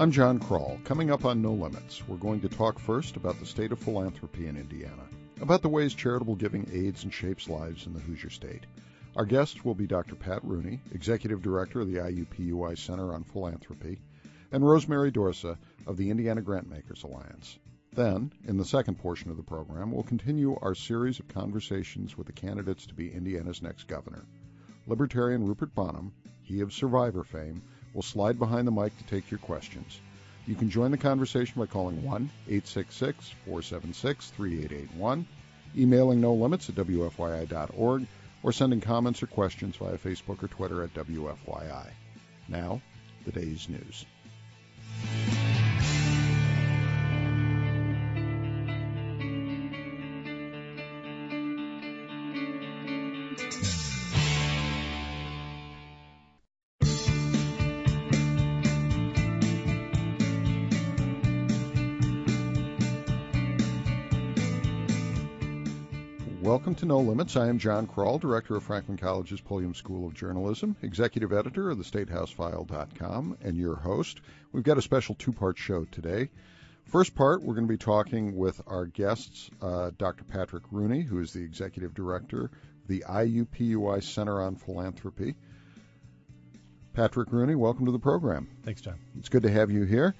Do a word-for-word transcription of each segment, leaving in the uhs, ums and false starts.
I'm John Kroll. Coming up on No Limits, we're going to talk first about the state of philanthropy in Indiana, about the ways charitable giving aids and shapes lives in the Hoosier State. Our guest will be Doctor Pat Rooney, Executive Director of the I U P U I Center on Philanthropy, and Rosemary Dorsa of the Indiana Grantmakers Alliance. Then, in the second portion of the program, we'll continue our series of conversations with the candidates to be Indiana's next governor. Libertarian Rupert Bonham, he of Survivor fame, will slide behind the mic to take your questions. You can join the conversation by calling one eight six six, four seven six, three eight eight one, emailing no limits at w f y i dot org, or sending comments or questions via Facebook or Twitter at W F Y I. Now, the day's news. Welcome to No Limits. I am John Kroll, Director of Franklin College's Pulliam School of Journalism, Executive Editor of the State House File dot com, and your host. We've got a special two-part show today. First part, we're going to be talking with our guests, uh, Doctor Patrick Rooney, who is the Executive Director of the I U P U I Center on Philanthropy. Patrick Rooney, welcome to the program. Thanks, John. It's good to have you here.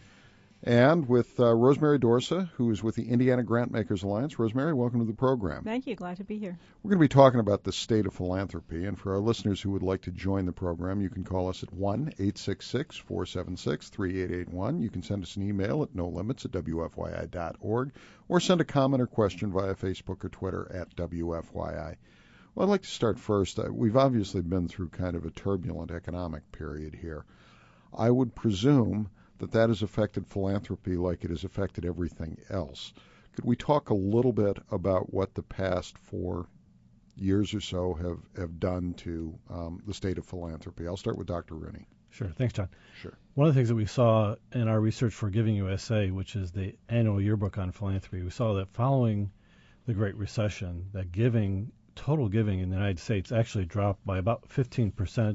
And with uh, Rosemary Dorsa, who is with the Indiana Grantmakers Alliance. Rosemary, welcome to the program. Thank you. Glad to be here. We're going to be talking about the state of philanthropy, and for our listeners who would like to join the program, you can call us at one eight six six, four seven six, three eight eight one. You can send us an email at no limits at w f y i dot org, or send a comment or question via Facebook or Twitter at W F Y I. Well, I'd like to start first. Uh, we've obviously been through kind of a turbulent economic period here. I would presume that that has affected philanthropy like it has affected everything else. Could we talk a little bit about what the past four years or so have, have done to um, the state of philanthropy? I'll start with Doctor Rooney. Sure. Thanks, John. Sure. One of the things that we saw in our research for Giving U S A, which is the annual yearbook on philanthropy, we saw that following the Great Recession, that giving, total giving in the United States actually dropped by about fifteen percent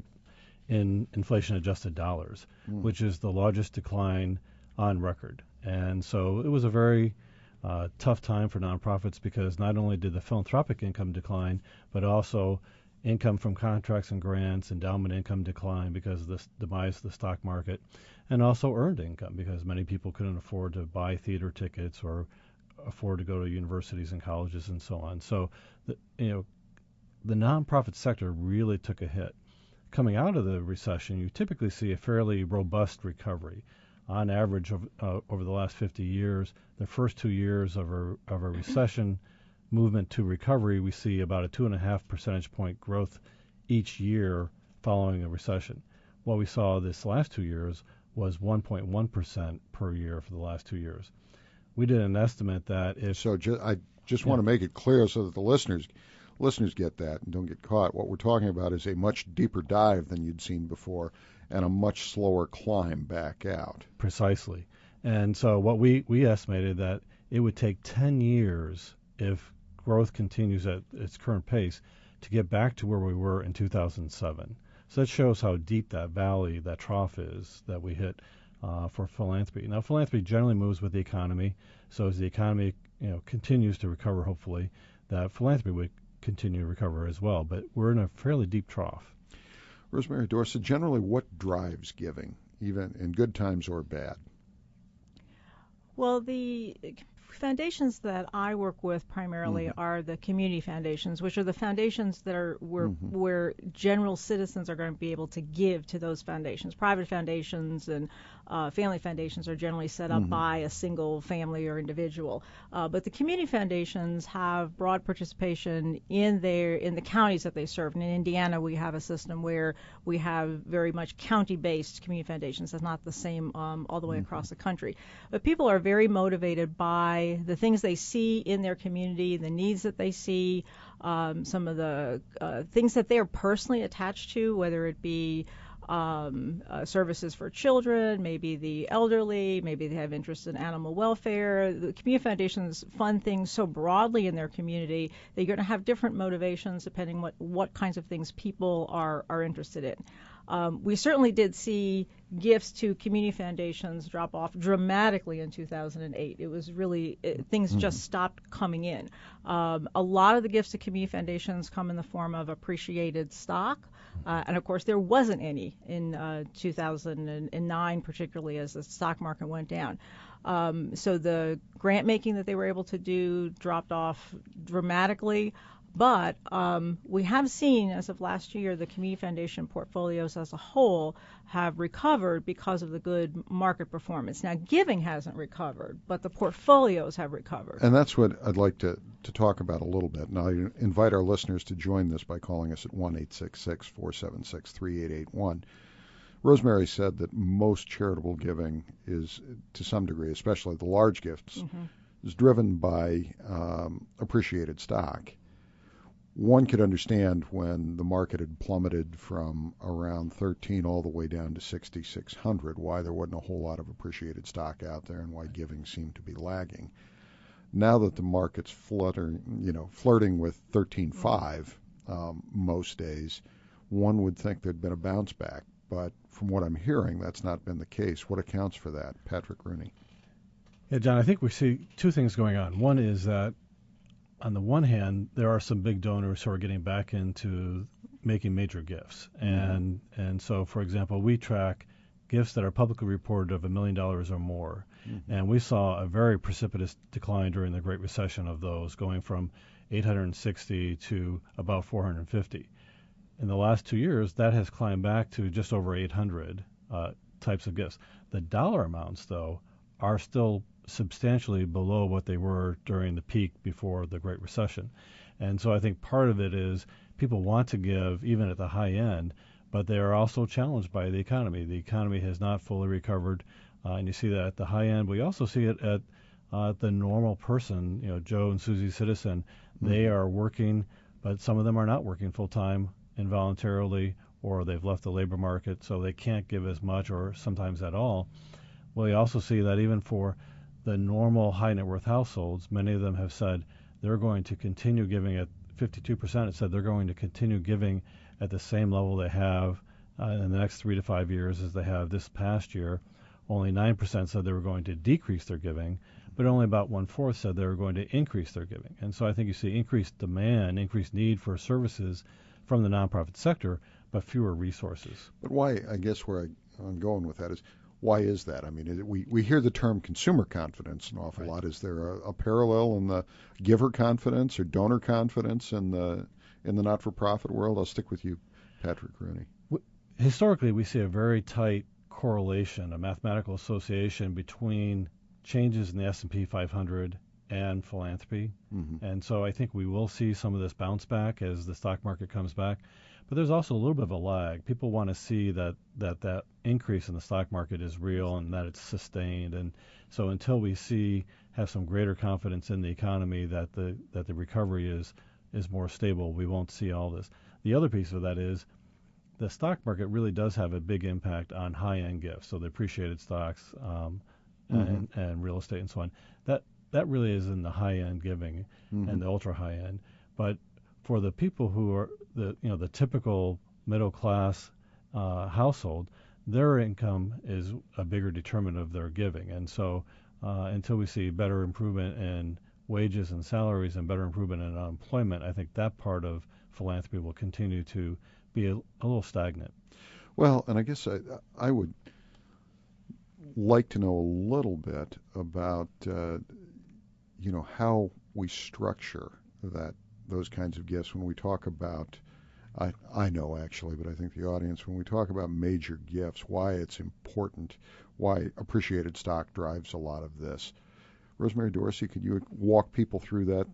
in inflation-adjusted dollars, mm. which is the largest decline on record. And so it was a very uh, tough time for nonprofits because not only did the philanthropic income decline, but also income from contracts and grants, endowment income decline because of the demise of the stock market, and also earned income because many people couldn't afford to buy theater tickets or afford to go to universities and colleges and so on. So, the, you know, the nonprofit sector really took a hit. Coming out of the recession, you typically see a fairly robust recovery. On average, of, uh, over the last fifty years, the first two years of a, of a recession movement to recovery, we see about a two and a half percentage point growth each year following a recession. What we saw this last two years was one point one percent per year for the last two years. We did an estimate that if... So ju- I just yeah. want to make it clear so that the listeners... Listeners get that and don't get caught. What we're talking about is a much deeper dive than you'd seen before and a much slower climb back out. Precisely. And so what we, we estimated that it would take ten years if growth continues at its current pace to get back to where we were in two thousand seven. So that shows how deep that valley, that trough is that we hit uh, for philanthropy. Now, philanthropy generally moves with the economy. So as the economy you know, continues to recover, hopefully, that philanthropy would continue to recover as well, but we're in a fairly deep trough. Rosemary Dorsa, generally what drives giving, even in good times or bad? Well, the foundations that I work with primarily mm-hmm. are the community foundations, which are the foundations that are where, mm-hmm. where general citizens are going to be able to give to those foundations. Private foundations and uh, family foundations are generally set up mm-hmm. by a single family or individual. Uh, but the community foundations have broad participation in their in the counties that they serve. And in Indiana, we have a system where we have very much county-based community foundations. That's not the same um, all the way mm-hmm. across the country. But people are very motivated by the things they see in their community, the needs that they see, um, some of the uh, things that they are personally attached to, whether it be um, uh, services for children, maybe the elderly, maybe they have interest in animal welfare. The community foundations fund things so broadly in their community that you're going to have different motivations depending what what kinds of things people are are interested in. Um, we certainly did see gifts to community foundations drop off dramatically in two thousand eight. It was really, it, things mm-hmm. just stopped coming in. Um, a lot of the gifts to community foundations come in the form of appreciated stock. Uh, and of course, there wasn't any in uh, two thousand nine, particularly as the stock market went down. Um, so the grant making that they were able to do dropped off dramatically. But um, we have seen, as of last year, the community foundation portfolios as a whole have recovered because of the good market performance. Now, giving hasn't recovered, but the portfolios have recovered. And that's what I'd like to, to talk about a little bit. And I invite our listeners to join this by calling us at one eight six six, four seven six, three eight eight one. Rosemary said that most charitable giving is, to some degree, especially the large gifts, mm-hmm. is driven by um, appreciated stock. One could understand when the market had plummeted from around thirteen all the way down to sixty-six hundred, why there wasn't a whole lot of appreciated stock out there and why giving seemed to be lagging. Now that the market's fluttering, you know, flirting with thirteen five um, most days, one would think there'd been a bounce back. But from what I'm hearing, that's not been the case. What accounts for that? Patrick Rooney. Yeah, John, I think we see two things going on. One is that on the one hand, there are some big donors who are getting back into making major gifts. And mm-hmm. and so, for example, we track gifts that are publicly reported of a million dollars or more. Mm-hmm. And we saw a very precipitous decline during the Great Recession of those, going from eight hundred sixty to about four hundred fifty. In the last two years, that has climbed back to just over eight hundred uh, types of gifts. The dollar amounts, though, are still substantially below what they were during the peak before the Great Recession. And so I think part of it is people want to give even at the high end, but they are also challenged by the economy. The economy has not fully recovered, uh, and you see that at the high end. We also see it at uh, the normal person, you know, Joe and Susie Citizen. Mm-hmm. They are working, but some of them are not working full-time involuntarily, or they've left the labor market, so they can't give as much or sometimes at all. Well, you also see that even for the normal high net worth households, many of them have said they're going to continue giving at fifty-two percent have said they're going to continue giving at the same level they have uh, in the next three to five years as they have this past year. Only nine percent said they were going to decrease their giving, but only about one-fourth said they were going to increase their giving. And so I think you see increased demand, increased need for services from the nonprofit sector, but fewer resources. But why, I guess where I, I'm going with that is, why is that? I mean, we, we hear the term consumer confidence an awful right. lot. Is there a, a parallel in the giver confidence or donor confidence in the in the not-for-profit world? I'll stick with you, Patrick Rooney. Historically, we see a very tight correlation, a mathematical association between changes in the S and P five hundred and philanthropy. Mm-hmm. And so I think we will see some of this bounce back as the stock market comes back. But there's also a little bit of a lag. People want to see that, that that increase in the stock market is real and that it's sustained. And so until we see, have some greater confidence in the economy that the that the recovery is is more stable, we won't see all this. The other piece of that is the stock market really does have a big impact on high-end gifts, so the appreciated stocks um, mm-hmm. and, and real estate and so on. That that really is in the high-end giving mm-hmm. and the ultra-high-end. But for the people who are the you know the typical middle class uh, household, their income is a bigger determinant of their giving, and so uh, until we see better improvement in wages and salaries and better improvement in unemployment, I think that part of philanthropy will continue to be a, a little stagnant. Well, and I guess I I would like to know a little bit about uh, you know how we structure that. Those kinds of gifts when we talk about, I, I know actually, but I think the audience, when we talk about major gifts, why it's important, why appreciated stock drives a lot of this. Rosemary Dorsey, could you walk people through that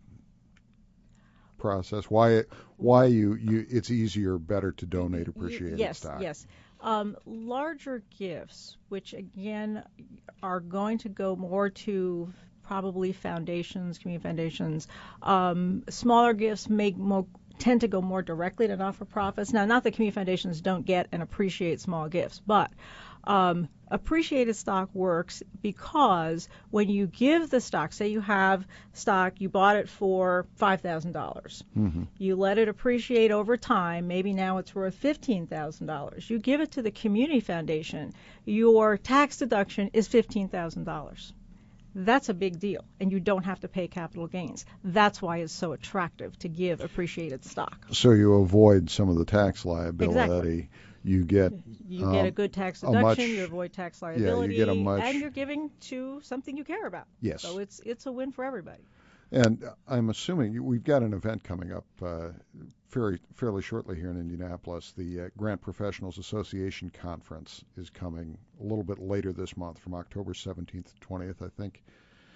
process? Why why you, you it's easier, better to donate appreciated yes, stock? Yes, yes. Um, larger gifts, which again are going to go more to probably foundations, community foundations. Um, smaller gifts make mo- tend to go more directly to not-for-profits. Now, not that community foundations don't get and appreciate small gifts, but Um, appreciated stock works because when you give the stock, say you have stock, you bought it for five thousand dollars. Mm-hmm. You let it appreciate over time. Maybe now it's worth fifteen thousand dollars. You give it to the community foundation. Your tax deduction is fifteen thousand dollars. That's a big deal, and you don't have to pay capital gains. That's why it's so attractive to give appreciated stock. So you avoid some of the tax liability. Exactly. You get you um, get a good tax a deduction, much- you avoid tax liability, yeah, you get a much- and you're giving to something you care about. Yes. So it's it's a win for everybody. And I'm assuming we've got an event coming up uh, fairly, fairly shortly here in Indianapolis. The uh, Grant Professionals Association Conference is coming a little bit later this month, from October seventeenth to twentieth, I think.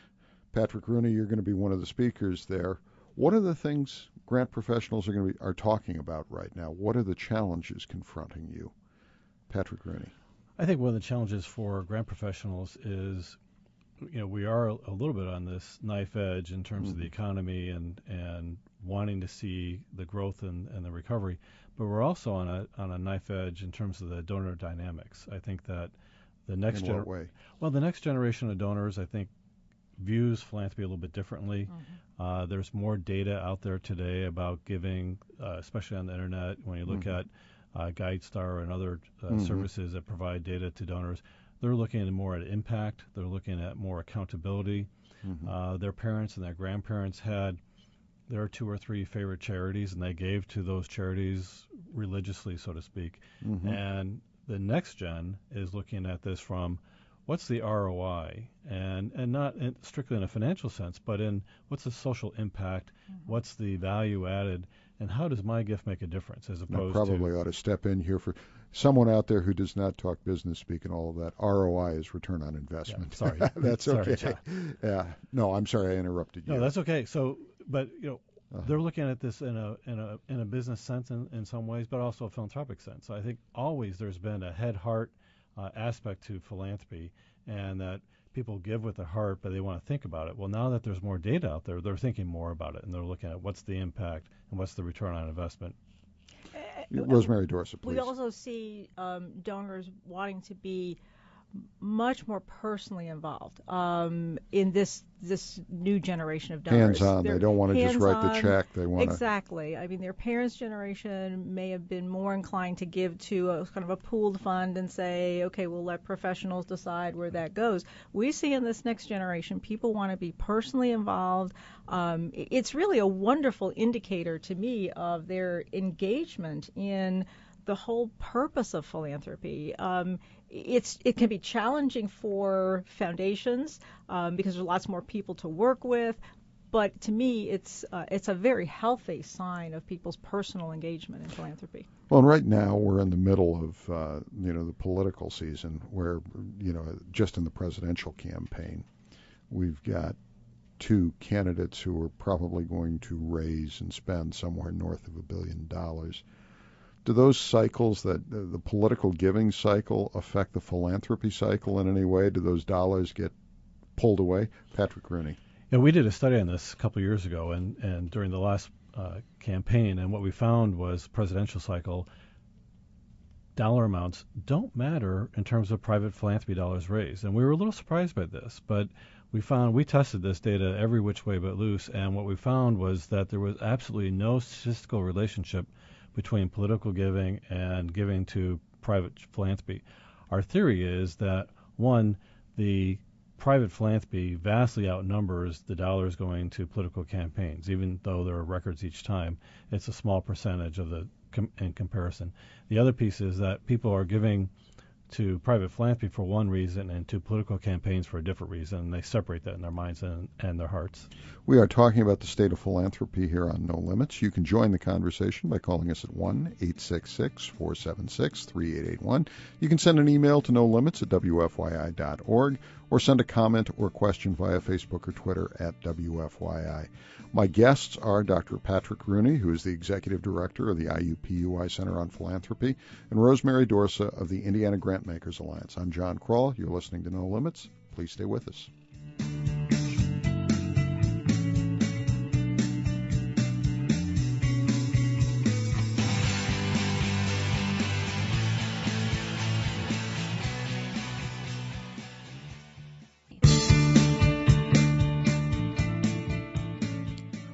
Patrick Rooney, you're going to be one of the speakers there. What are the things grant professionals are going to be are talking about right now? What are the challenges confronting you, Patrick Rooney? I think one of the challenges for grant professionals is, you know, we are a, a little bit on this knife edge in terms Mm-hmm. of the economy and and wanting to see the growth and, and the recovery, but we're also on a on a knife edge in terms of the donor dynamics. I think that the next In what gener- way? well, the next generation of donors, I think, views philanthropy a little bit differently. Mm-hmm. Uh, there's more data out there today about giving, uh, especially on the internet. When you look Mhm. at uh, GuideStar and other uh, Mhm. services that provide data to donors, they're looking more at impact. They're looking at more accountability. Mhm. Uh, their parents and their grandparents had their two or three favorite charities, and they gave to those charities religiously, so to speak. Mhm. And the next gen is looking at this from what's the R O I, and and not in, strictly in a financial sense, but in what's the social impact, Mm-hmm. what's the value added, and how does my gift make a difference, as I opposed probably to ought to step in here for someone out there who does not talk business speak and all of that. R O I is return on investment. Yeah, sorry. That's Sorry, okay. John. Yeah. No, I'm sorry I interrupted you. No, that's okay. So, but you know, Uh-huh. they're looking at this in a in a in a business sense in, in some ways, but also a philanthropic sense. So I think always there's been a head heart uh, aspect to philanthropy, and that people give with their heart, but they want to think about it. Well, now that there's more data out there, they're thinking more about it, and they're looking at what's the impact and what's the return on investment. Rosemary Dorset, please. We also see um, donors wanting to be much more personally involved um, in this this new generation of donors. Hands-on. They They're don't want to just write the hands-on. check. They want to. Exactly. I mean, their parents' generation may have been more inclined to give to a kind of a pooled fund and say, okay, we'll let professionals decide where that goes. We see in this next generation, people want to be personally involved. Um, it's really a wonderful indicator to me of their engagement in the whole purpose of philanthropy. Um, it's it can be challenging for foundations um, because there's lots more people to work with. But to me, it's uh, it's a very healthy sign of people's personal engagement in philanthropy. Well, and right now we're in the middle of uh, you know the political season, where you know just in the presidential campaign, we've got two candidates who are probably going to raise and spend somewhere north of a billion dollars. Do those cycles, that uh, the political giving cycle, affect the philanthropy cycle in any way? Do those dollars get pulled away? Patrick Rooney. Yeah, we did a study on this a couple of years ago, and, and during the last uh, campaign, and what we found was presidential cycle dollar amounts don't matter in terms of private philanthropy dollars raised. And we were a little surprised by this, but we found, we tested this data every which way but loose, and what we found was that there was absolutely no statistical relationship between political giving and giving to private philanthropy. Our theory is that, one, the private philanthropy vastly outnumbers the dollars going to political campaigns, even though there are records each time. It's a small percentage of the com- in comparison. The other piece is that people are giving to private philanthropy for one reason and to political campaigns for a different reason, and they separate that in their minds and, and their hearts. We are talking about the state of philanthropy here on No Limits. You can join the conversation by calling us at one eight six six, four seven six, three eight eight one. You can send an email to no limits at w f y i dot org or send a comment or question via Facebook or Twitter at W F Y I. My guests are Doctor Patrick Rooney, who is the Executive Director of the I U P U I Center on Philanthropy, and Rosemary Dorset of the Indiana Grantmakers Alliance. I'm John Kroll. You're listening to No Limits. Please stay with us.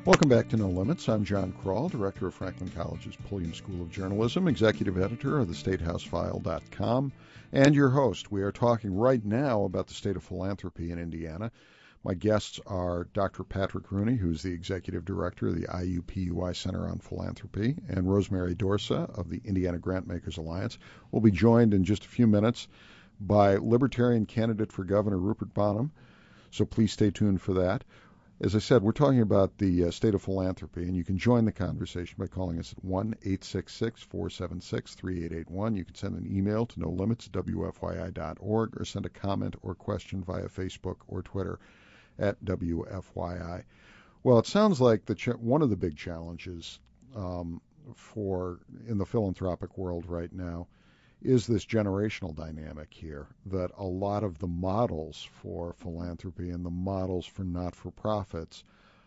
Welcome back to No Limits. I'm John Kroll, Director of Franklin College's Pulliam School of Journalism, Executive Editor of the State House File dot com, and your host. We are talking right now about the state of philanthropy in Indiana. My guests are Doctor Patrick Rooney, who's the Executive Director of the I U P U I Center on Philanthropy, and Rosemary Dorsa of the Indiana Grantmakers Alliance. We'll be joined in just a few minutes by Libertarian candidate for governor Rupert Bonham, so please stay tuned for that. As I said, we're talking about the uh, state of philanthropy, and you can join the conversation by calling us at one eight six six, four seven six, three eight eight one. You can send an email to no limits at w f y i dot org or send a comment or question via Facebook or Twitter at W F Y I. Well, it sounds like the ch- one of the big challenges um, for in the philanthropic world right now is this generational dynamic here, that a lot of the models for philanthropy and the models for not-for-profits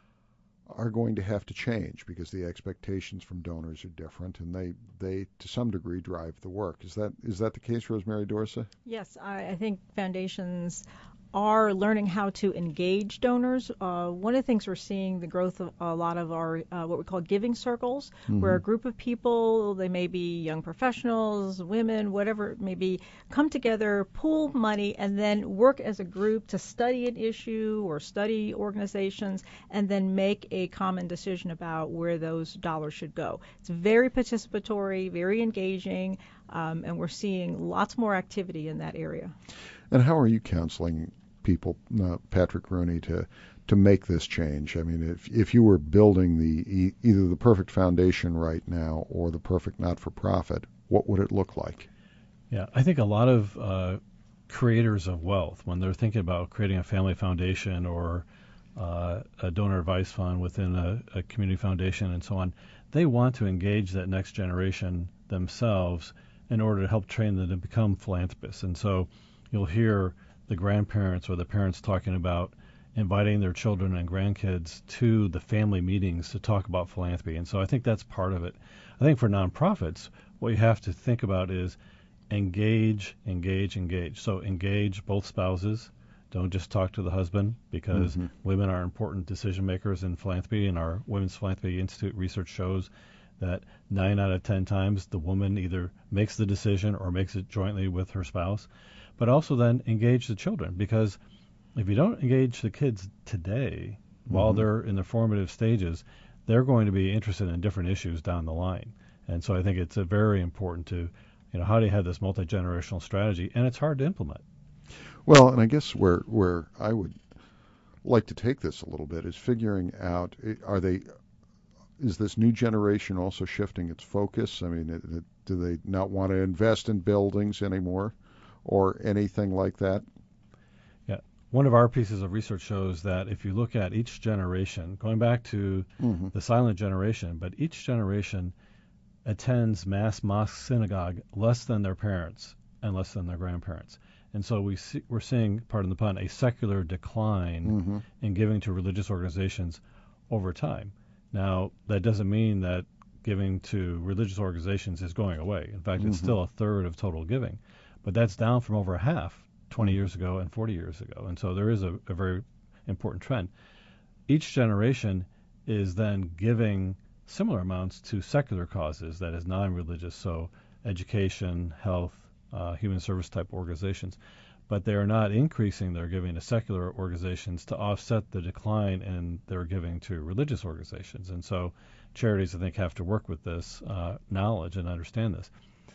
are going to have to change because the expectations from donors are different, and they, they to some degree, drive the work. Is that is that the case, Rosemary Dorsa? Yes, I, I think foundations are learning how to engage donors. Uh, one of the things we're seeing the growth of a lot of our uh, what we call giving circles, mm-hmm. where a group of people, they may be young professionals, women, whatever it may be, come together, pool money, and then work as a group to study an issue or study organizations, and then make a common decision about where those dollars should go. It's very participatory, very engaging, um, and we're seeing lots more activity in that area. And how are you counseling people, uh, Patrick Rooney, to to make this change? I mean, if if you were building the e- either the perfect foundation right now or the perfect not-for-profit, what would it look like? Yeah, I think a lot of uh, creators of wealth, when they're thinking about creating a family foundation or uh, a donor advice fund within a, a community foundation and so on, they want to engage that next generation themselves in order to help train them to become philanthropists. And so you'll hear the grandparents or the parents talking about inviting their children and grandkids to the family meetings to talk about philanthropy. And so I think that's part of it. I think for nonprofits, what you have to think about is engage, engage, engage. So engage both spouses. Don't just talk to the husband, because mm-hmm. women are important decision makers in philanthropy, and our Women's Philanthropy Institute research shows that nine out of ten times the woman either makes the decision or makes it jointly with her spouse. But also then engage the children, because if you don't engage the kids today mm-hmm. while they're in their formative stages, they're going to be interested in different issues down the line. And so I think it's a very important to, you know, how do you have this multi-generational strategy? And it's hard to implement. Well, and I guess where where I would like to take this a little bit is figuring out, are they, is this new generation also shifting its focus? I mean, it, it, do they not want to invest in buildings anymore or anything like that? Yeah. One of our pieces of research shows that if you look at each generation, going back to mm-hmm. the silent generation, but each generation attends mass mosque synagogue less than their parents and less than their grandparents. And so we see, we're seeing, pardon the pun, a secular decline mm-hmm. in giving to religious organizations over time. Now, that doesn't mean that giving to religious organizations is going away. In fact, mm-hmm. it's still a third of total giving. But that's down from over half twenty years ago and forty years ago. And so there is a, a very important trend. Each generation is then giving similar amounts to secular causes, that is non-religious, so education, health, uh, human service type organizations. But they are not increasing their giving to secular organizations to offset the decline in their giving to religious organizations. And so charities, I think, have to work with this uh, knowledge and understand this.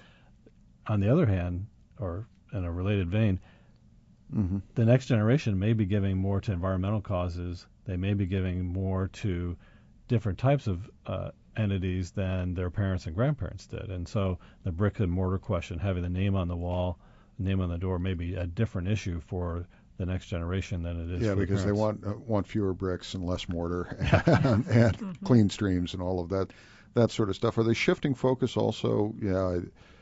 On the other hand, or in a related vein, mm-hmm. the next generation may be giving more to environmental causes. They may be giving more to different types of uh, entities than their parents and grandparents did. And so the brick and mortar question, having the name on the wall, the name on the door, may be a different issue for the next generation than it is yeah, for because the they want uh, want fewer bricks and less mortar and, and mm-hmm. clean streams and all of that that sort of stuff. Are they shifting focus also? Yeah.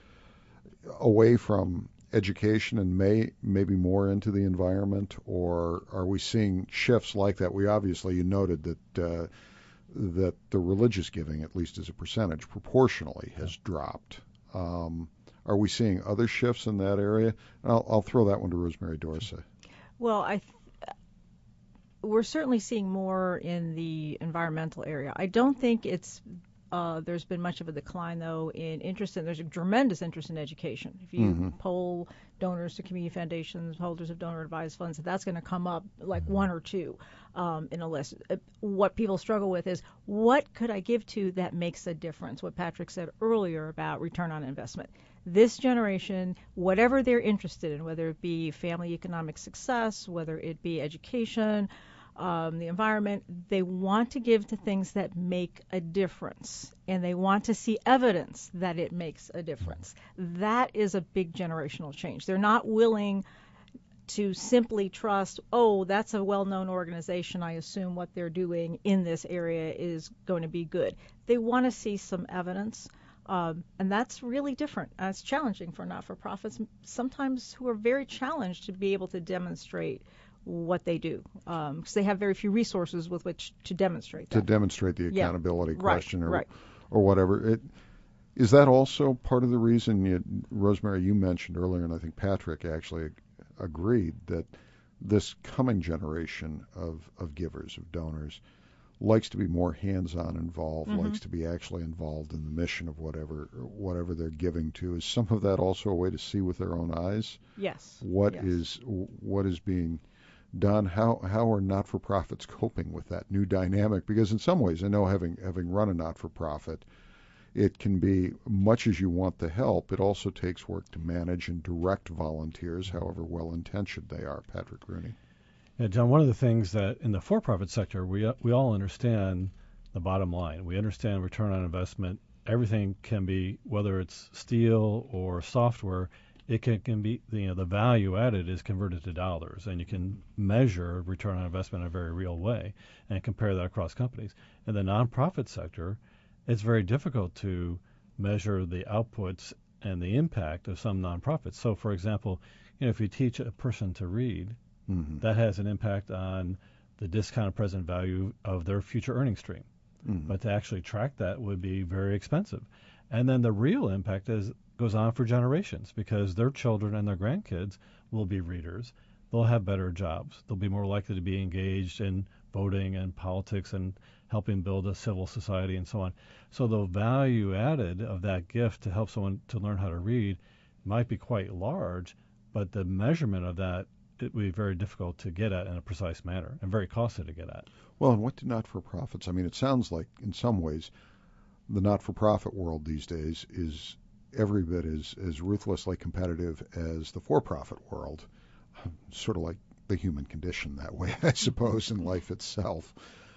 away from education and may maybe more into the environment, or are we seeing shifts like that? We obviously, you noted that uh, that the religious giving, at least as a percentage, proportionally has dropped. Um, are we seeing other shifts in that area? I'll, I'll throw that one to Rosemary Dorsa. Well, I th- we're certainly seeing more in the environmental area. I don't think it's uh, there's been much of a decline, though, in interest, and there's a tremendous interest in education. If you mm-hmm. poll donors to community foundations, holders of donor-advised funds, that's going to come up like one or two um, in a list. Uh, what people struggle with is, what could I give to that makes a difference? What Patrick said earlier about return on investment. This generation, whatever they're interested in, whether it be family economic success, whether it be education, um, the environment, they want to give to things that make a difference, and they want to see evidence that it makes a difference. That is a big generational change. They're not willing to simply trust, oh, that's a well-known organization, I assume what they're doing in this area is going to be good. They want to see some evidence. Um, and that's really different. Uh, it's challenging for not-for-profits, sometimes who are very challenged to be able to demonstrate what they do, because um, they have very few resources with which to demonstrate that. To demonstrate the accountability yeah. question right. or Right. or whatever. It, is that also part of the reason, you, Rosemary, you mentioned earlier, and I think Patrick actually agreed, that this coming generation of, of givers, of donors, likes to be more hands-on involved, mm-hmm. likes to be actually involved in the mission of whatever whatever they're giving to. Is some of that also a way to see with their own eyes? Yes. What yes. is what is being done? How how are not-for-profits coping with that new dynamic? Because in some ways, I know having having run a not-for-profit, it can be, much as you want the help, it also takes work to manage and direct volunteers, however well-intentioned they are. Patrick Rooney. Yeah, John, one of the things that in the for-profit sector, we we all understand the bottom line. We understand return on investment. Everything can be, whether it's steel or software, it can, can be, you know, the value added is converted to dollars, and you can measure return on investment in a very real way and compare that across companies. In the nonprofit sector, it's very difficult to measure the outputs and the impact of some nonprofits. So, for example, you know, if you teach a person to read, mm-hmm. that has an impact on the discounted present value of their future earning stream. Mm-hmm. But to actually track that would be very expensive. And then the real impact is goes on for generations, because their children and their grandkids will be readers. They'll have better jobs. They'll be more likely to be engaged in voting and politics and helping build a civil society and so on. So the value added of that gift to help someone to learn how to read might be quite large, but the measurement of that, it would be very difficult to get at in a precise manner and very costly to get at. Well, and what do not-for-profits? I mean, it sounds like in some ways the not-for-profit world these days is every bit as, as ruthlessly competitive as the for-profit world, sort of like the human condition that way, I suppose, in life itself.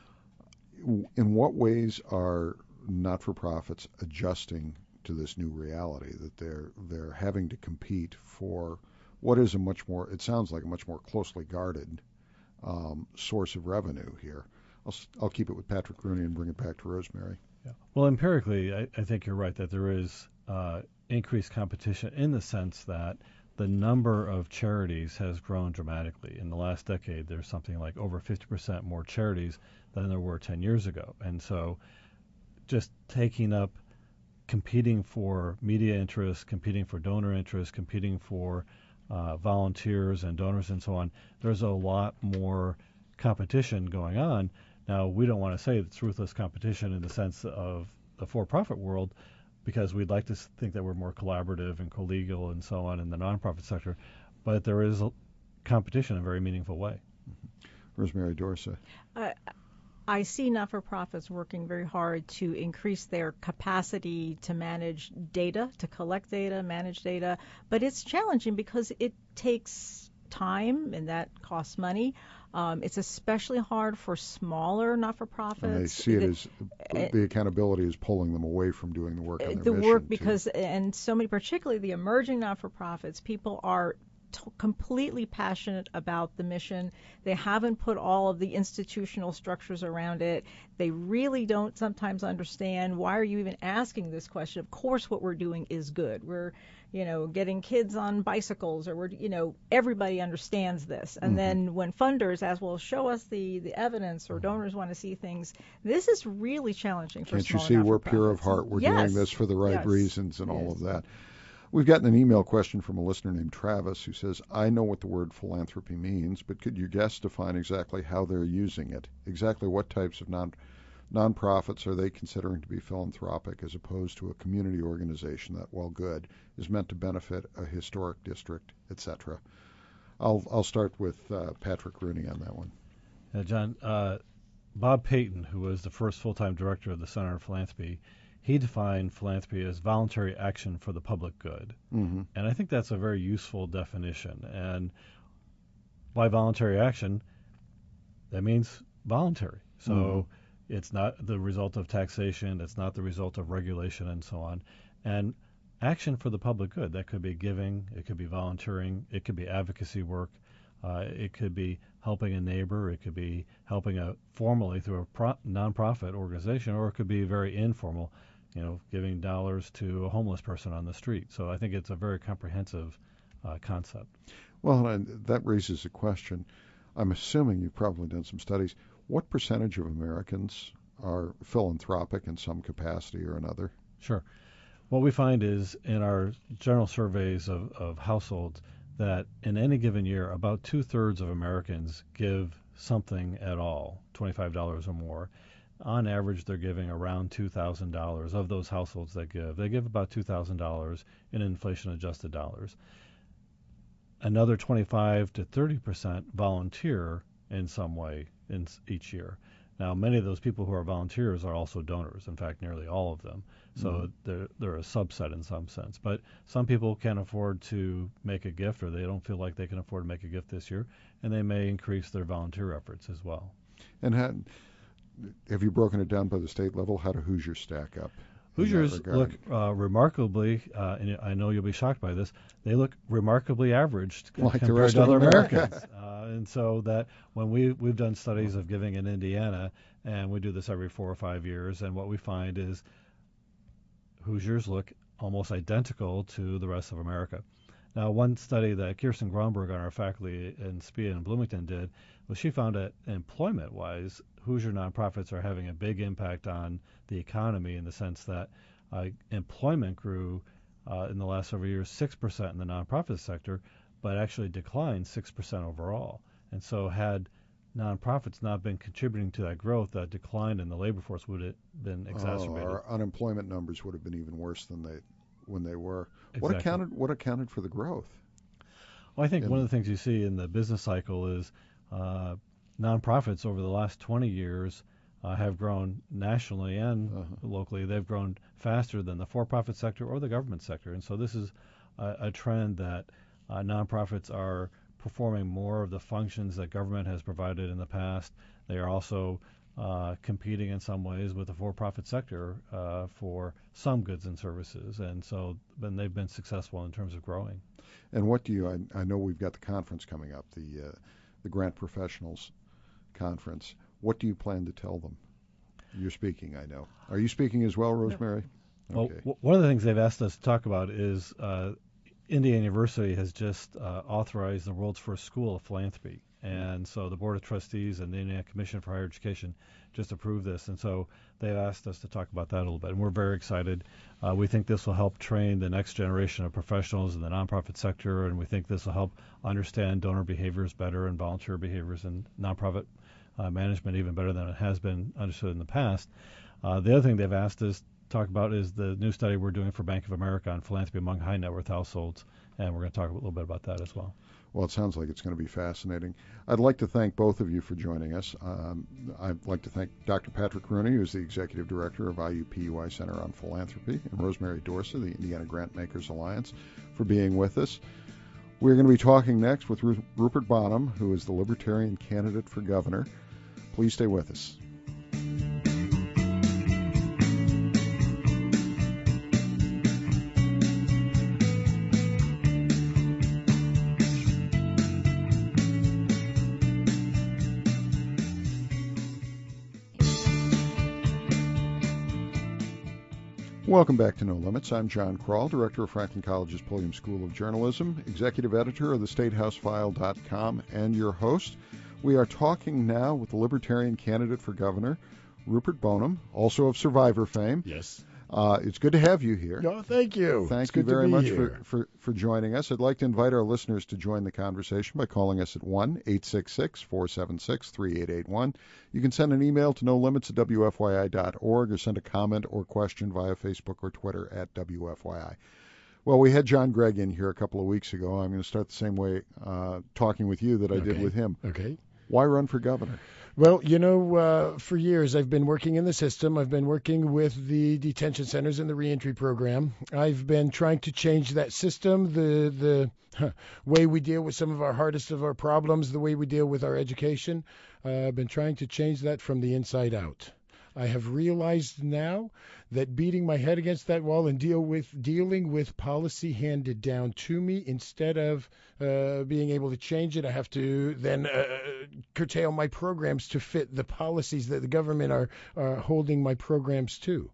In what ways are not-for-profits adjusting to this new reality that they're they're having to compete for what is a much more, it sounds like a much more closely guarded um, source of revenue here? I'll, I'll keep it with Patrick Rooney and bring it back to Rosemary. Yeah. Well, empirically, I, I think you're right that there is uh, increased competition in the sense that the number of charities has grown dramatically. In the last decade, there's something like over fifty percent more charities than there were ten years ago. And so just taking up, competing for media interest, competing for donor interest, competing for uh, volunteers and donors and so on, there's a lot more competition going on. Now, we don't want to say it's ruthless competition in the sense of the for-profit world, because we'd like to think that we're more collaborative and collegial and so on in the nonprofit sector, but there is a competition in a very meaningful way. Mm-hmm. Rosemary Dorsey. Uh, I see not-for-profits working very hard to increase their capacity to manage data, to collect data, manage data, but it's challenging because it takes time and that costs money. Um, it's especially hard for smaller not-for-profits. And they see it as uh, the accountability is pulling them away from doing the work on their the mission. work because, too. And so many, particularly the emerging not-for-profits, people are t- completely passionate about the mission. They haven't put all of the institutional structures around it. They really don't sometimes understand, why are you even asking this question? Of course what we're doing is good. We're, you know, getting kids on bicycles, or we're, you know, everybody understands this. And mm-hmm. then when funders ask, well, show us the, the evidence, or donors want to see things, this is really challenging for Can't smaller you see we're not-for-profits. pure of heart? We're yes. doing this for the right yes. reasons and yes. all of that. We've gotten an email question from a listener named Travis who says, I know what the word philanthropy means, but could your guests define exactly how they're using it? Exactly what types of non nonprofits are they considering to be philanthropic as opposed to a community organization that, while good, is meant to benefit a historic district, et cetera? I'll, I'll start with uh, Patrick Rooney on that one. Yeah, John, uh, Bob Payton, who was the first full-time director of the Center on Philanthropy, he defined philanthropy as voluntary action for the public good. Mm-hmm. And I think that's a very useful definition. And by voluntary action, that means voluntary. So mm-hmm. it's not the result of taxation, it's not the result of regulation, and so on. And action for the public good, that could be giving, it could be volunteering, it could be advocacy work, uh, it could be helping a neighbor, it could be helping a formally through a pro- nonprofit organization, or it could be very informal, you know, giving dollars to a homeless person on the street. So I think it's a very comprehensive uh, concept. Well, and that raises a question. I'm assuming you've probably done some studies. What percentage of Americans are philanthropic in some capacity or another? Sure. What we find is in our general surveys of, of households that in any given year, about two-thirds of Americans give something at all, twenty-five dollars or more. On average, they're giving around two thousand dollars of those households that give. They give about two thousand dollars in inflation-adjusted dollars. Another twenty-five to thirty percent volunteer in some way in each year. Now, many of those people who are volunteers are also donors. In fact, nearly all of them. So mm-hmm. they're, they're a subset in some sense. But some people can't afford to make a gift, or they don't feel like they can afford to make a gift this year, and they may increase their volunteer efforts as well. And how, have you broken it down by the state level? How do Hoosiers stack up? Hoosiers look uh, remarkably, uh, and I know you'll be shocked by this, they look remarkably averaged like compared the rest to of other America. Americans. uh, and so that when we, we've done studies of giving in Indiana, and we do this every four or five years, and what we find is Hoosiers look almost identical to the rest of America. Now, one study that Kirsten Gromberg on our faculty in S P I A and Bloomington did was she found that employment-wise, Hoosier nonprofits are having a big impact on the economy in the sense that uh, employment grew uh, in the last several years six percent in the nonprofit sector, but actually declined six percent overall. And so had nonprofits not been contributing to that growth, that decline in the labor force would have been exacerbated. Oh, our unemployment numbers would have been even worse than they when they were. Exactly. What accounted what accounted for the growth? Well, I think in, one of the things you see in the business cycle is uh, nonprofits over the last twenty years uh, have grown nationally and uh-huh. locally. They've grown faster than the for-profit sector or the government sector. And so this is a, a trend that uh, nonprofits are performing more of the functions that government has provided in the past. They are also uh, competing in some ways with the for-profit sector uh, for some goods and services. And so then they've been successful in terms of growing. And what do you, I, I know we've got the conference coming up, the uh, the Grant Professionals Conference. What do you plan to tell them? You're speaking, I know. Are you speaking as well, Rosemary? Well, okay. w- one of the things they've asked us to talk about is uh, Indiana University has just uh, authorized the world's first school of philanthropy. And so the Board of Trustees and the Indiana Commission for Higher Education just approved this. And so they've asked us to talk about that a little bit. And we're very excited. Uh, we think this will help train the next generation of professionals in the nonprofit sector. And we think this will help understand donor behaviors better and volunteer behaviors and nonprofit uh, management even better than it has been understood in the past. Uh, the other thing they've asked us to talk about is the new study we're doing for Bank of America on philanthropy among high net worth households. And we're going to talk a little bit about that as well. Well, it sounds like it's going to be fascinating. I'd like to thank both of you for joining us. Um, I'd like to thank Doctor Patrick Rooney, who's the Executive Director of I U P U I Center on Philanthropy, and Rosemary Dorsa, the Indiana Grant Makers Alliance, for being with us. We're going to be talking next with Ru- Rupert Bonham, who is the Libertarian candidate for governor. Please stay with us. Welcome back to No Limits. I'm John Kroll, Director of Franklin College's Pulliam School of Journalism, Executive Editor of the State House File dot com, and your host. We are talking now with the Libertarian candidate for governor, Rupert Bonham, also of Survivor fame. Yes. Uh, it's good to have you here. No, thank you. Thank it's you good very to be much here. for, for, for joining us. I'd like to invite our listeners to join the conversation by calling us at one eight six six, four seven six, three eight eight one. You can send an email to no limits at W F Y I dot org or send a comment or question via Facebook or Twitter at W F Y I. Well, we had John Gregg in here a couple of weeks ago. I'm going to start the same way uh, talking with you that I okay. did with him. Okay. Why run for governor? Well, you know, uh, for years I've been working in the system. I've been working with the detention centers and the reentry program. I've been trying to change that system, the the huh, way we deal with some of our hardest of our problems, the way we deal with our education. Uh, I've been trying to change that from the inside out. I have realized now that beating my head against that wall and deal with dealing with policy handed down to me instead of uh, being able to change it, I have to then uh, curtail my programs to fit the policies that the government are, are holding my programs to.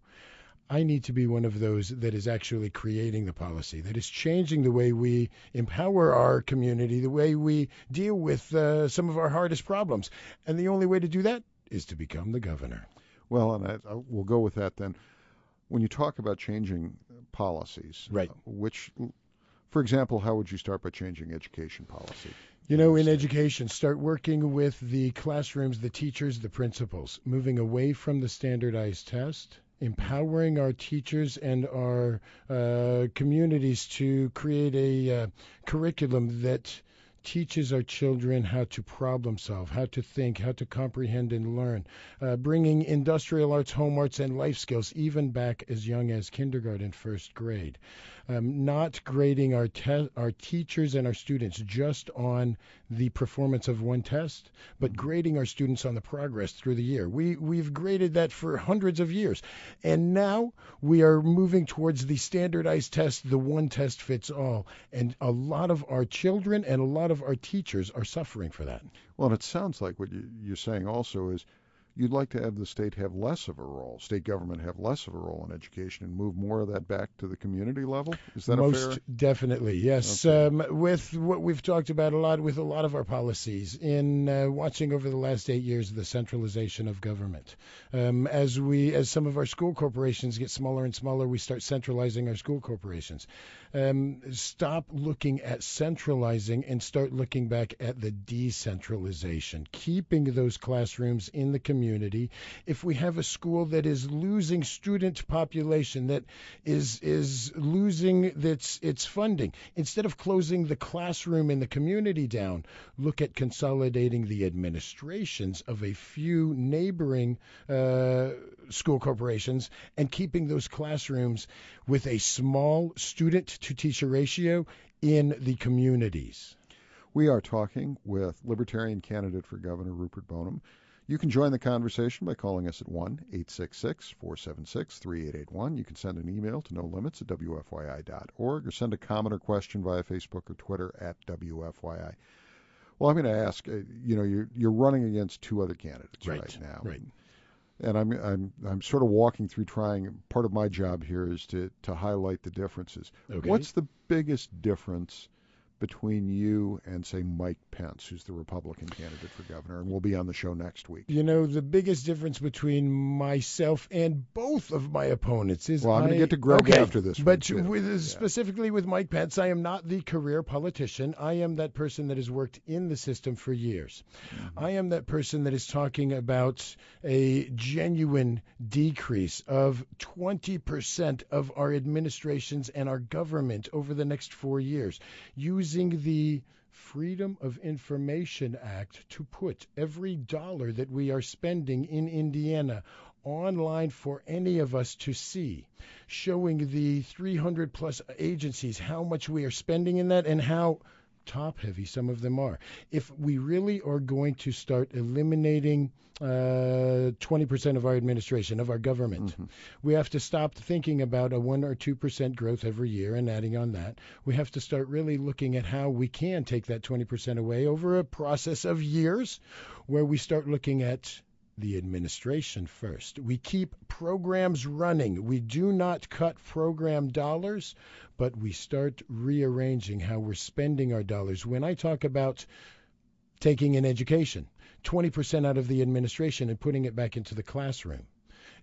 I need to be one of those that is actually creating the policy, that is changing the way we empower our community, the way we deal with uh, some of our hardest problems. And the only way to do that is to become the governor. Well, and I, I, we'll go with that then. When you talk about changing policies, right? Uh, which, for example, how would you start by changing education policy? You know, in education, start working with the classrooms, the teachers, the principals, moving away from the standardized test, empowering our teachers and our uh, communities to create a uh, curriculum that teaches our children how to problem solve, how to think, how to comprehend and learn, uh, bringing industrial arts, home arts, and life skills even back as young as kindergarten, first grade. Um, not grading our te- our teachers and our students just on the performance of one test, but grading our students on the progress through the year. We, we've graded that for hundreds of years. And now we are moving towards the standardized test, the one test fits all. And a lot of our children and a lot of our teachers are suffering for that. Well, and it sounds like what you, you're saying also is you'd like to have the state have less of a role, state government have less of a role in education and move more of that back to the community level? Is that Most a fair? definitely, yes. Okay. Um, with what we've talked about a lot with a lot of our policies in uh, watching over the last eight years the centralization of government. Um, as we, as some of our school corporations get smaller and smaller, we start centralizing our school corporations. Um, stop looking at centralizing and start looking back at the decentralization, keeping those classrooms in the community. If we have a school that is losing student population, that is is losing its its funding, instead of closing the classroom in the community down, look at consolidating the administrations of a few neighboring uh, school corporations and keeping those classrooms with a small student to teacher ratio in the communities. We are talking with Libertarian candidate for governor Rupert Boneham. You can join the conversation by calling us at one eight six six, four seven six, three eight eight one. You can send an email to no limits at W F Y I dot org or send a comment or question via Facebook or Twitter at W F Y I. Well, I'm going to ask, uh, you know, you're, you're running against two other candidates right, right now. Right. And I'm I'm I'm sort of walking through trying. Part of my job here is to to highlight the differences. Okay. What's the biggest difference between you and, say, Mike Pence, who's the Republican candidate for governor, and will be on the show next week? You know, the biggest difference between myself and both of my opponents is well, I'm I, going to get to Greg okay, after this. But one, with, yeah. specifically with Mike Pence, I am not the career politician. I am that person that has worked in the system for years. Mm-hmm. I am that person that is talking about a genuine decrease of twenty percent of our administrations and our government over the next four years, using the Freedom of Information Act to put every dollar that we are spending in Indiana online for any of us to see, showing the three hundred plus agencies how much we are spending in that and how top heavy some of them are. If we really are going to start eliminating uh, twenty percent of our administration, of our government, mm-hmm. we have to stop thinking about a one or two percent growth every year and adding on that. We have to start really looking at how we can take that twenty percent away over a process of years, where we start looking at the administration first. We keep programs running. We do not cut program dollars, but we start rearranging how we're spending our dollars. When I talk about taking an education, twenty percent out of the administration and putting it back into the classroom,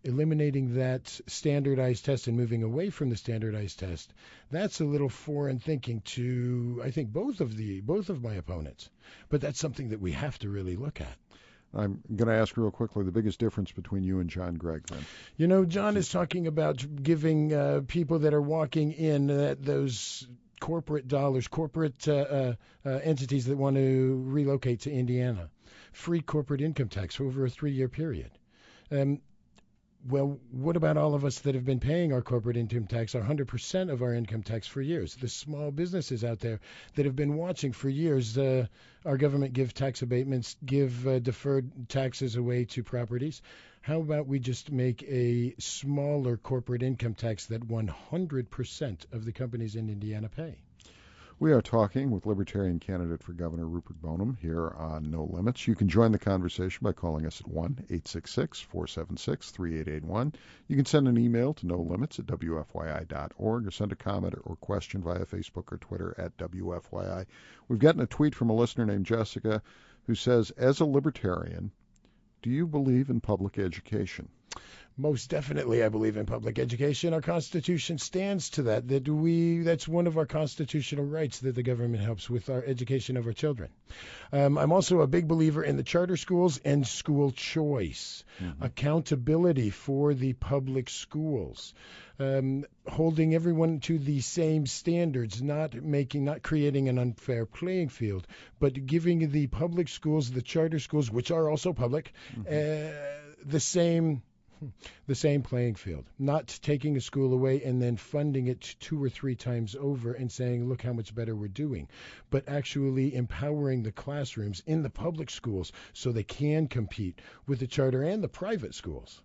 eliminating that standardized test and moving away from the standardized test, that's a little foreign thinking to, I think, both of the both of my opponents. But that's something that we have to really look at. I'm going to ask real quickly the biggest difference between you and John Gregg, then. You know, John is talking about giving uh, people that are walking in uh, those corporate dollars, corporate uh, uh, uh, entities that want to relocate to Indiana, free corporate income tax over a three-year period. Um, well, what about all of us that have been paying our corporate income tax, our one hundred percent of our income tax for years? The small businesses out there that have been watching for years uh, our government give tax abatements, give uh, deferred taxes away to properties. How about we just make a smaller corporate income tax that one hundred percent of the companies in Indiana pay? We are talking with Libertarian candidate for Governor Rupert Boneham here on No Limits. You can join the conversation by calling us at one eight six six, four seven six, three eight eight one. You can send an email to no limits at w f y i dot org or send a comment or question via Facebook or Twitter at W F Y I. We've gotten a tweet from a listener named Jessica who says, as a libertarian, do you believe in public education? Most definitely, I believe in public education. Our Constitution stands to that. That we that's one of our constitutional rights, that the government helps with our education of our children. Um, I'm also a big believer in the charter schools and school choice, mm-hmm. accountability for the public schools, um, holding everyone to the same standards, not making, not creating an unfair playing field, but giving the public schools, the charter schools, which are also public, mm-hmm. uh, the same. the same playing field, not taking a school away and then funding it two or three times over and saying, look how much better we're doing, but actually empowering the classrooms in the public schools so they can compete with the charter and the private schools.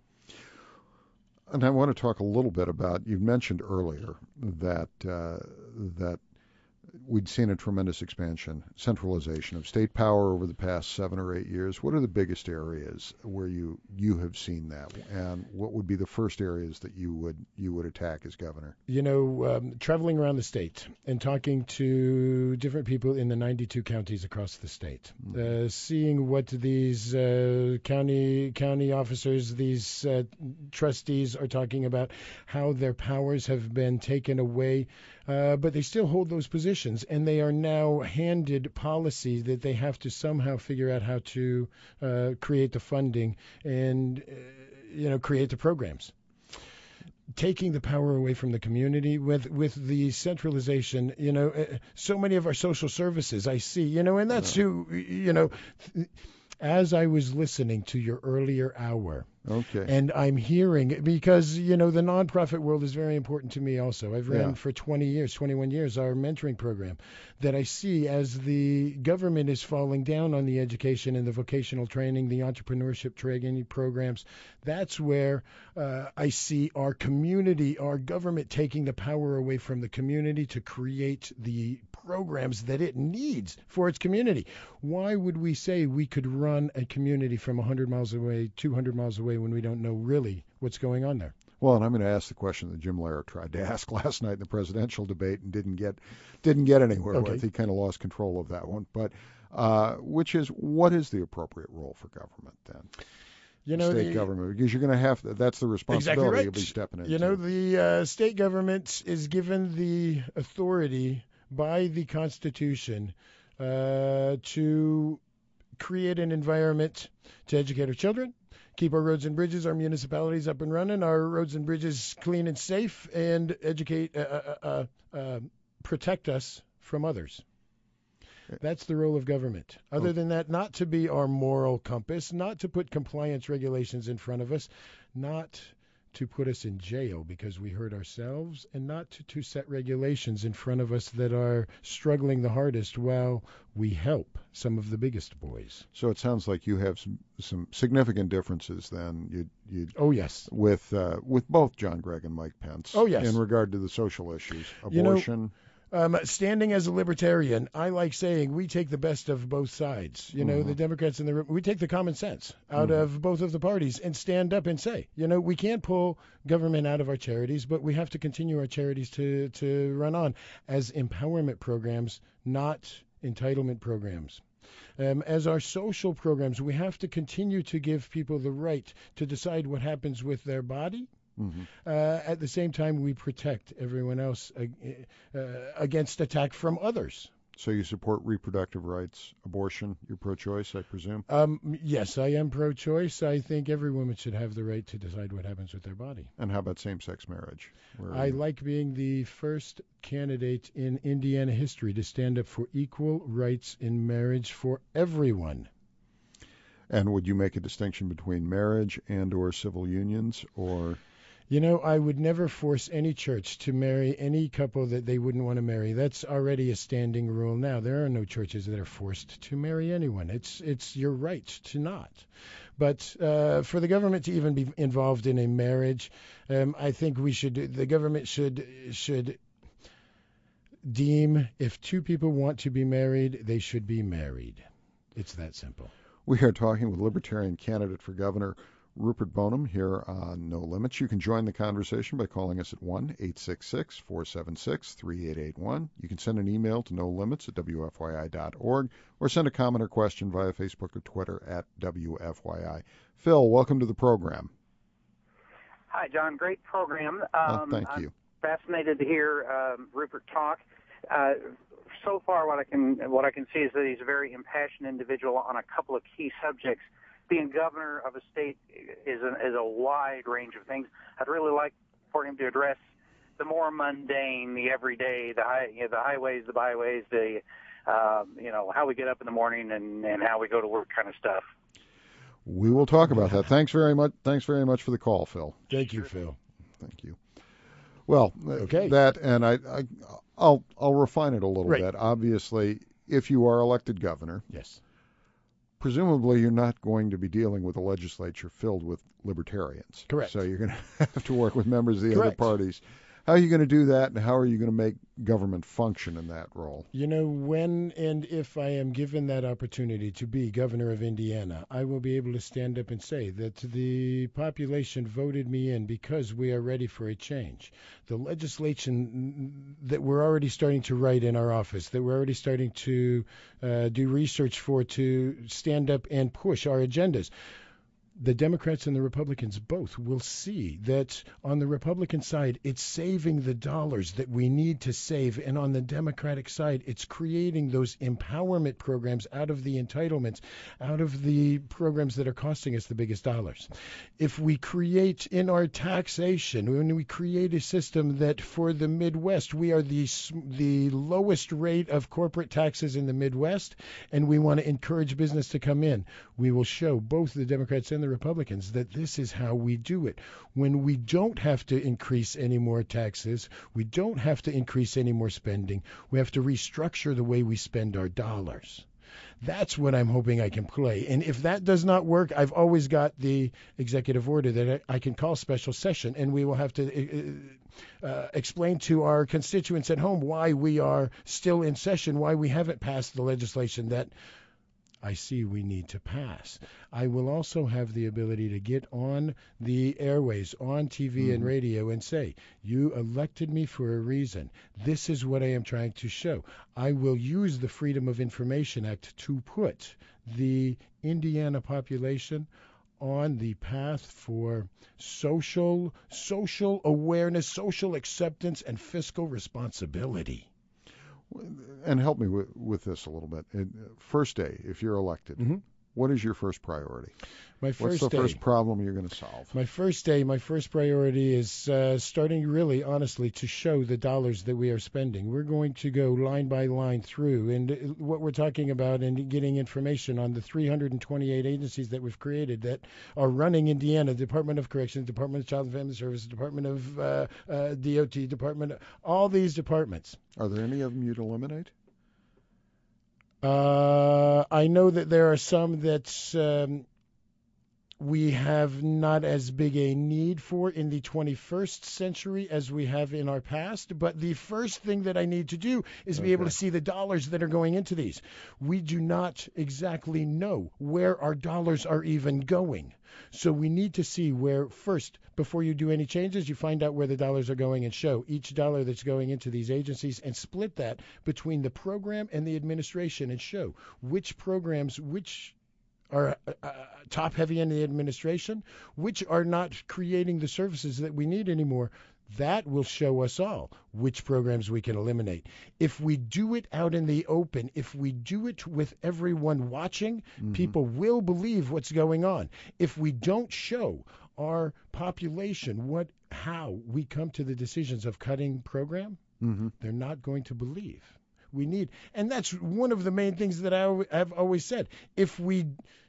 And I want to talk a little bit about, you mentioned earlier that uh, that we'd seen a tremendous expansion, centralization of state power over the past seven or eight years. What are the biggest areas where you you have seen that, and what would be the first areas that you would you would attack as governor? You know, um, traveling around the state and talking to different people in the ninety-two counties across the state, mm-hmm. uh, seeing what these uh, county county officers, these uh, trustees are talking about, how their powers have been taken away. Uh, but they still hold those positions, and they are now handed policy that they have to somehow figure out how to uh, create the funding and, uh, you know, create the programs. Taking the power away from the community with with the centralization, you know, uh, so many of our social services I see, you know, and that's who, you know, th- as I was listening to your earlier hour. Okay. And I'm hearing, because, you know, the nonprofit world is very important to me also. I've ran yeah. for twenty years, twenty-one years, our mentoring program, that I see as the government is falling down on the education and the vocational training, the entrepreneurship training programs. That's where uh, I see our community, our government taking the power away from the community to create the programs that it needs for its community. Why would we say we could run a community from one hundred miles away, two hundred miles away, when we don't know really what's going on there? Well, and I'm going to ask the question that Jim Lehrer tried to ask last night in the presidential debate and didn't get didn't get anywhere okay. with. He kind of lost control of that one. But uh, which is, what is the appropriate role for government then? You know, state the, government, because you're going to have to, that's the responsibility exactly right. you'll be stepping into. You know, the uh, state government is given the authority by the Constitution uh, to create an environment to educate our children, keep our roads and bridges, our municipalities up and running, our roads and bridges clean and safe, and educate, uh, uh, uh, uh, protect us from others. That's the role of government. Other oh. than that, not to be our moral compass, not to put compliance regulations in front of us, not to put us in jail because we hurt ourselves, and not to, to set regulations in front of us that are struggling the hardest while we help some of the biggest boys. So it sounds like you have some, some significant differences then. You you oh yes with uh, with both John Gregg and Mike Pence. Oh yes, in regard to the social issues, abortion. You know, Um, standing as a libertarian, I like saying we take the best of both sides. You know, mm-hmm. the Democrats and the we take the common sense out mm-hmm. of both of the parties and stand up and say, you know, we can't pull government out of our charities, but we have to continue our charities to to run on as empowerment programs, not entitlement programs. Um, as our social programs, we have to continue to give people the right to decide what happens with their body. Mm-hmm. Uh, at the same time, we protect everyone else uh, uh, against attack from others. So you support reproductive rights, abortion, you're pro-choice, I presume? Um, yes, I am pro-choice. I think every woman should have the right to decide what happens with their body. And how about same-sex marriage? Where I like being the first candidate in Indiana history to stand up for equal rights in marriage for everyone. And would you make a distinction between marriage and or civil unions, or... You know, I would never force any church to marry any couple that they wouldn't want to marry. That's already a standing rule now. There are no churches that are forced to marry anyone. It's it's your right to not. But uh, for the government to even be involved in a marriage, um, I think we should. The government should should deem if two people want to be married, they should be married. It's that simple. We are talking with Libertarian candidate for governor Rupert Boneham here on No Limits. You can join the conversation by calling us at one eight six six, four seven six, three eight eight one. You can send an email to no limits at w f y i dot org or send a comment or question via Facebook or Twitter at W F Y I. Phil, welcome to the program. Hi, John. Great program. Um, um, thank I'm you. Fascinated to hear um, Rupert talk. Uh, so far, what I can what I can see is that he's a very impassioned individual on a couple of key subjects. Being governor of a state is a, is a wide range of things. I'd really like for him to address the more mundane, the everyday, the high, you know, the highways, the byways, the um, you know how we get up in the morning and, and how we go to work kind of stuff. We will talk about that. Thanks very much. Thanks very much for the call, Phil. Thank you, Phil. Thank you. Well, okay. that and I, I I'll I'll refine it a little right. bit. Obviously, if you are elected governor, yes. presumably you're not going to be dealing with a legislature filled with libertarians. Correct. So you're going to have to work with members of the Correct. other parties. How are you going to do that, and how are you going to make government function in that role? You know, when and if I am given that opportunity to be governor of Indiana, I will be able to stand up and say that the population voted me in because we are ready for a change. The legislation that we're already starting to write in our office, that we're already starting to uh, do research for, to stand up and push our agendas, the Democrats and the Republicans both will see that on the Republican side, it's saving the dollars that we need to save. And on the Democratic side, it's creating those empowerment programs out of the entitlements, out of the programs that are costing us the biggest dollars. If we create in our taxation, when we create a system that for the Midwest, we are the, the lowest rate of corporate taxes in the Midwest, and we want to encourage business to come in, we will show both the Democrats and the Republicans that this is how we do it. When we don't have to increase any more taxes, we don't have to increase any more spending, we have to restructure the way we spend our dollars. That's what I'm hoping I can play. And if that does not work, I've always got the executive order that I, I can call special session, and we will have to uh, uh, explain to our constituents at home why we are still in session, why we haven't passed the legislation that I see we need to pass. I will also have the ability to get on the airways, on T V mm-hmm. and radio, and say, you elected me for a reason. This is what I am trying to show. I will use the Freedom of Information Act to put the Indiana population on the path for social, social awareness, social acceptance, and fiscal responsibility. And help me with, with this a little bit. First day, if you're elected, mm-hmm. what is your first priority? My first What's the day, first problem you're going to solve? My first day, my first priority is uh, starting really honestly to show the dollars that we are spending. We're going to go line by line through, and what we're talking about and getting information on the three hundred twenty-eight agencies that we've created that are running Indiana: Department of Corrections, Department of Child and Family Services, Department of uh, uh, D O T, Department, of, all these departments. Are there any of them you'd eliminate? Uh, I know that there are some that um, we have not as big a need for in the twenty-first century as we have in our past. But the first thing that I need to do is be Okay. able to see the dollars that are going into these. We do not exactly know where our dollars are even going. So we need to see where, first, before you do any changes, you find out where the dollars are going and show each dollar that's going into these agencies and split that between the program and the administration and show which programs, which are uh, top heavy in the administration, which are not creating the services that we need anymore. That will show us all which programs we can eliminate. If we do it out in the open, if we do it with everyone watching, mm-hmm. people will believe what's going on. If we don't show our population what how we come to the decisions of cutting program, mm-hmm. they're not going to believe. We need, and that's one of the main things that I have always said. If we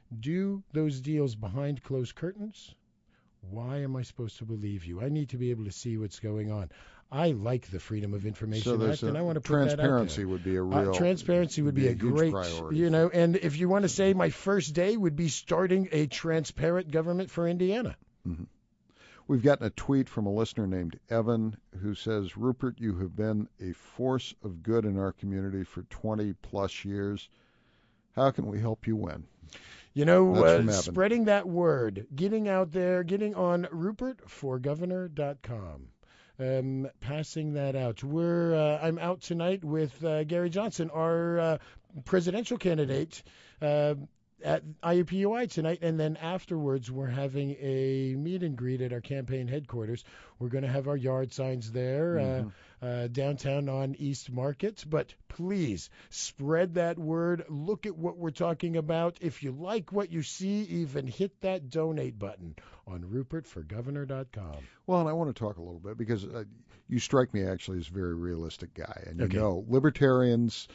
do those deals behind closed curtains, why am I supposed to believe you? I need to be able to see what's going on. I like the Freedom of Information so Act, and I want to put that out there. Transparency would be a real uh, transparency would be, be a, a great priority. You know, and if you want to say my first day would be starting a transparent government for Indiana. Mm-hmm. We've gotten a tweet from a listener named Evan who says, Rupert, you have been a force of good in our community for twenty plus years. How can we help you win? You know, uh, spreading that word, getting out there, getting on Rupert for Governor dot com, um, passing that out. We're uh, I'm out tonight with uh, Gary Johnson, our uh, presidential candidate, uh, at I U P U I tonight, and then afterwards we're having a meet and greet at our campaign headquarters. We're going to have our yard signs there, mm-hmm. uh, uh, downtown on East Market. But please spread that word. Look at what we're talking about. If you like what you see, even hit that donate button on Rupert for Governor dot com. Well, and I want to talk a little bit because uh, you strike me actually as a very realistic guy, and you okay. know libertarians.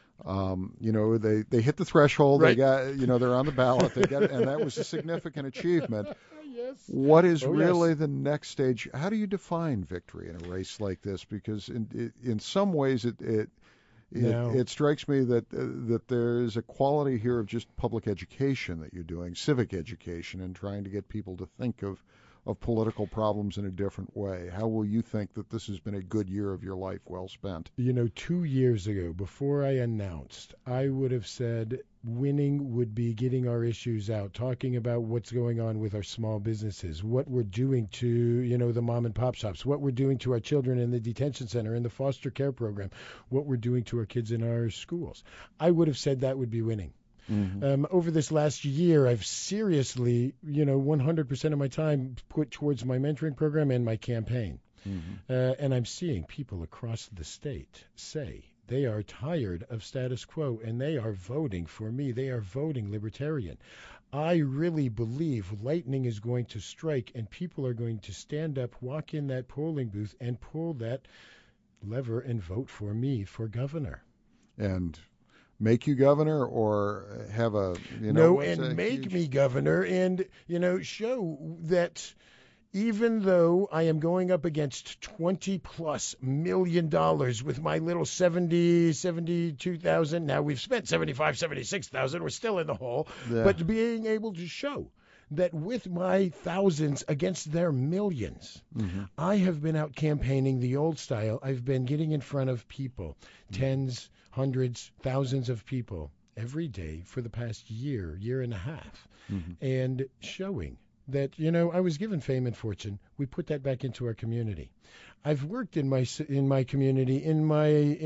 Um, you know, they, they hit the threshold. Right. They got, you know, they're on the ballot. They got, and that was a significant achievement. Yes. What is oh, really yes. the next stage? How do you define victory in a race like this? Because in in some ways, it it it, no. it strikes me that uh, that there is a quality here of just public education that you're doing, civic education, and trying to get people to think of. of political problems in a different way. How will you think that this has been a good year of your life well spent? You know, two years ago, before I announced, I would have said winning would be getting our issues out, talking about what's going on with our small businesses, what we're doing to, you know, the mom and pop shops, what we're doing to our children in the detention center, in the foster care program, what we're doing to our kids in our schools. I would have said that would be winning. Mm-hmm. Um, over this last year, I've seriously, you know, one hundred percent of my time put towards my mentoring program and my campaign. Mm-hmm. Uh, and I'm seeing people across the state say they are tired of status quo and they are voting for me. They are voting libertarian. I really believe lightning is going to strike and people are going to stand up, walk in that polling booth and pull that lever and vote for me for governor. And make you governor or have a, you know, no, and make huge... me governor and, you know, show that even though I am going up against twenty plus million dollars with my little seventy, seventy-two thousand, now we've spent seventy-five, seventy-six thousand, we're still in the hole, yeah. But being able to show that with my thousands against their millions, mm-hmm. I have been out campaigning the old style. I've been getting in front of people, mm-hmm. tens, hundreds, thousands of people every day for the past year, year and a half, mm-hmm. and showing that, you know, I was given fame and fortune. We put that back into our community. I've worked in my in my community, in my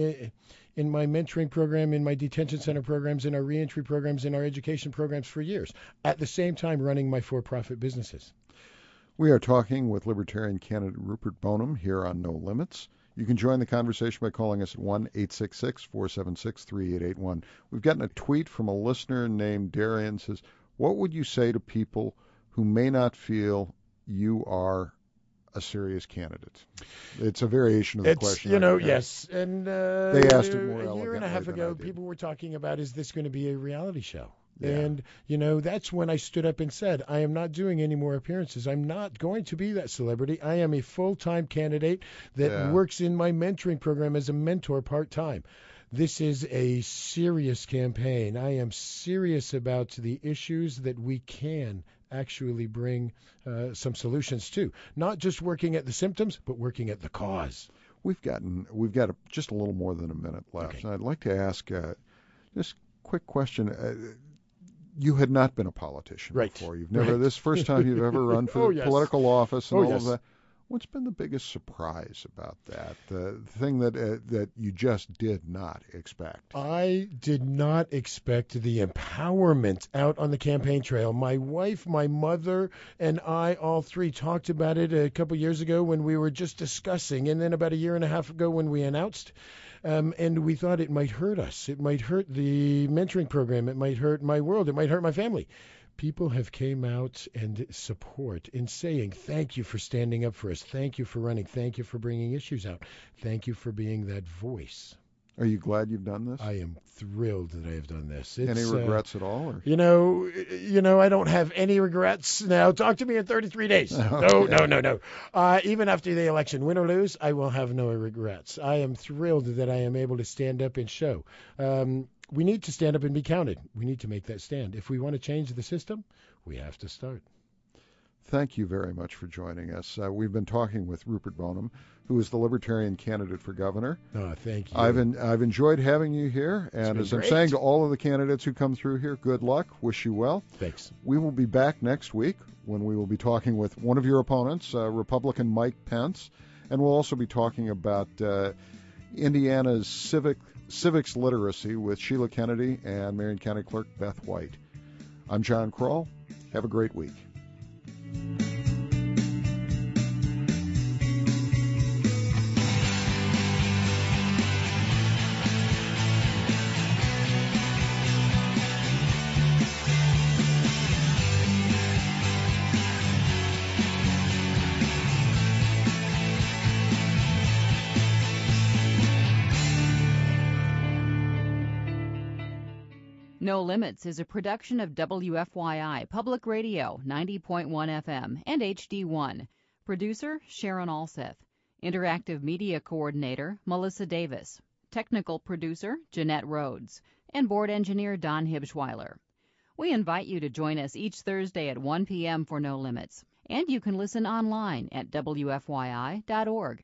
in my mentoring program, in my detention center programs, in our reentry programs, in our education programs for years, at the same time running my for-profit businesses. We are talking with Libertarian candidate Rupert Boneham here on No Limits. You can join the conversation by calling us at one eight six six, four seven six, three eight eight one. We've gotten a tweet from a listener named Darian. Says, what would you say to people who may not feel you are a serious candidate? It's a variation of the it's, question. You know, yes. And uh, they asked it more a year and a half ago, people were talking about, is this going to be a reality show? Yeah. And, you know, that's when I stood up and said, I am not doing any more appearances. I'm not going to be that celebrity. I am a full-time candidate that yeah. works in my mentoring program as a mentor part-time. This is a serious campaign. I am serious about the issues that we can actually bring uh, some solutions too. Not just working at the symptoms, but working at the cause. We've gotten we've got a, just a little more than a minute left, Okay. and I'd like to ask uh, this quick question. Uh, you had not been a politician Right. before. You've never Right. this is the first time you've ever run for Oh, yes. political office and Oh, all yes. of that. What's been the biggest surprise about that? The thing that uh, that you just did not expect? I did not expect the empowerment out on the campaign trail. My wife, my mother, and I, all three, talked about it a couple years ago when we were just discussing, and then about a year and a half ago when we announced. Um, and we thought it might hurt us. It might hurt the mentoring program. It might hurt my world. It might hurt my family. People have came out and support in saying, thank you for standing up for us. Thank you for running. Thank you for bringing issues out. Thank you for being that voice. Are you glad you've done this? I am thrilled that I have done this. It's, Any regrets uh, at all? Or? You know, you know, I don't have any regrets. Now, talk to me in thirty-three days. Okay. No, no, no, no. Uh, even after the election, win or lose, I will have no regrets. I am thrilled that I am able to stand up and show. Um, we need to stand up and be counted. We need to make that stand. If we want to change the system, we have to start. Thank you very much for joining us. Uh, we've been talking with Rupert Boneham, who is the Libertarian candidate for governor. Oh, thank you. I've en- I've enjoyed having you here, and as been I'm great. saying to all of the candidates who come through here, good luck. Wish you well. Thanks. We will be back next week when we will be talking with one of your opponents, uh, Republican Mike Pence, and we'll also be talking about uh, Indiana's civic civics literacy with Sheila Kennedy and Marion County Clerk Beth White. I'm John Kroll. Have a great week. No Limits is a production of W F Y I Public Radio ninety point one F M and H D one. Producer Sharon Alseth. Interactive Media Coordinator Melissa Davis. Technical Producer Jeanette Rhodes. And Board Engineer Don Hibschweiler. We invite you to join us each Thursday at one p.m. for No Limits. And you can listen online at W F Y I dot org.